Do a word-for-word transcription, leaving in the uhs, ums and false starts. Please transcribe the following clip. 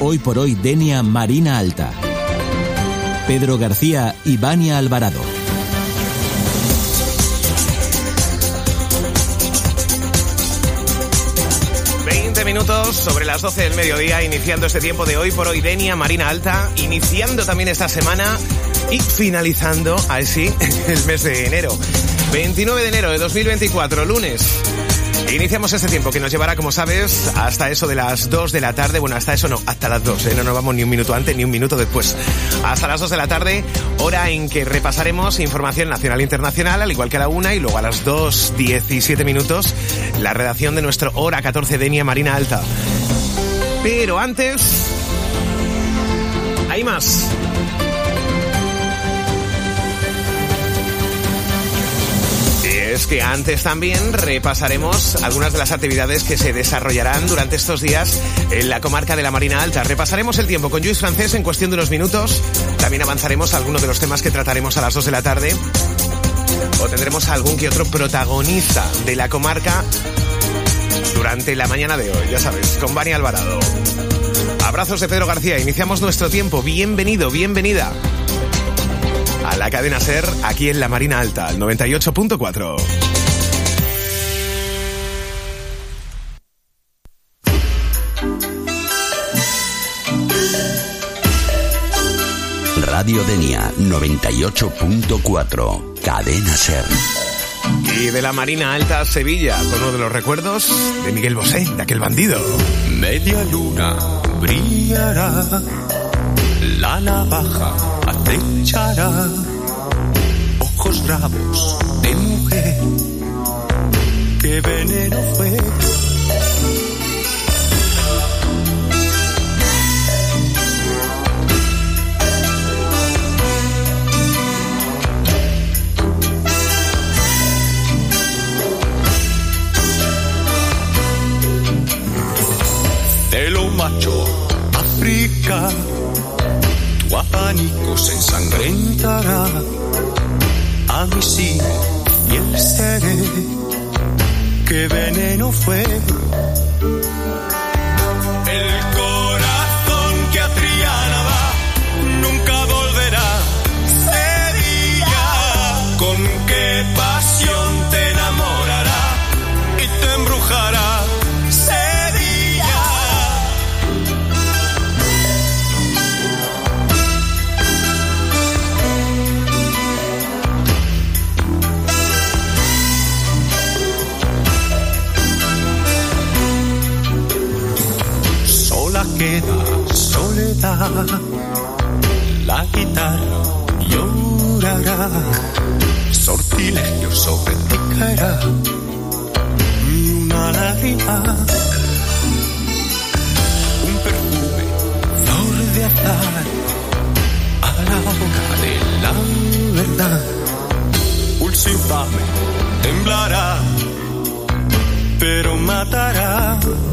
Hoy por hoy Denia Marina Alta. Pedro García y Vania Alvarado. veinte minutos sobre las doce del mediodía, iniciando este tiempo de Hoy por hoy Denia Marina Alta, iniciando también esta semana y finalizando, así, el mes de enero. veintinueve de enero de dos mil veinticuatro, lunes. Iniciamos este tiempo que nos llevará, como sabes, hasta eso de las dos de la tarde. Bueno, hasta eso no, hasta las dos, ¿eh? No nos vamos ni un minuto antes ni un minuto después. Hasta las dos de la tarde, hora en que repasaremos información nacional e internacional, al igual que a la una, y luego a las dos, diecisiete minutos, la redacción de nuestro Hora catorce Denia Marina Alta. Pero antes, hay más. Es que antes también repasaremos algunas de las actividades que se desarrollarán durante estos días en la comarca de la Marina Alta. Repasaremos el tiempo con Lluís Francés en cuestión de unos minutos. También avanzaremos algunos de los temas que trataremos a las dos de la tarde. O tendremos algún que otro protagonista de la comarca durante la mañana de hoy, ya sabes, con Vania Alvarado. Abrazos de Pedro García. Iniciamos nuestro tiempo. Bienvenido, bienvenida a la cadena SER, aquí en la Marina Alta, el noventa y ocho punto cuatro. Radio Denia, noventa y ocho punto cuatro, cadena SER. Y de la Marina Alta a Sevilla, con uno de los recuerdos de Miguel Bosé, de aquel bandido. Media luna brillará, la navaja acechará, ojos bravos de mujer, qué veneno fue. De lo macho, África, tu abanico se ensangrentará. A mí sí, fiel seré, qué veneno fue. El corazón que a Triana va, nunca volverá. Sevilla, con qué pasión te enamorará y te embrujará. Queda soledad, la guitarra llorará, sortilegio sobre ti caerá, una lágrima, un perfume, flor de azar, a la hora de la verdad, pulso infame temblará, pero matará.